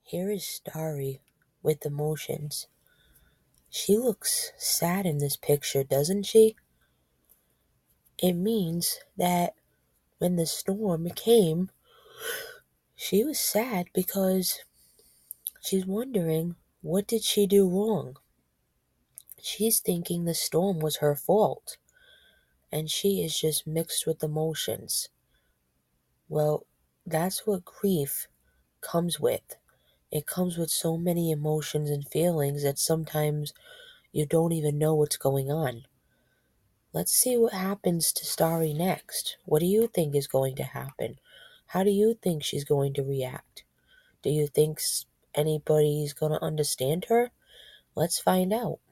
Here is Starry with emotions. She looks sad in this picture, doesn't she? It means that when the storm came, she was sad because she's wondering, what did she do wrong? She's thinking the storm was her fault, and she is just mixed with emotions. Well, that's what grief comes with. It comes with so many emotions and feelings that sometimes you don't even know what's going on. Let's see what happens to Starry next. What do you think is going to happen? How do you think she's going to react? Do you think anybody's going to understand her? Let's find out.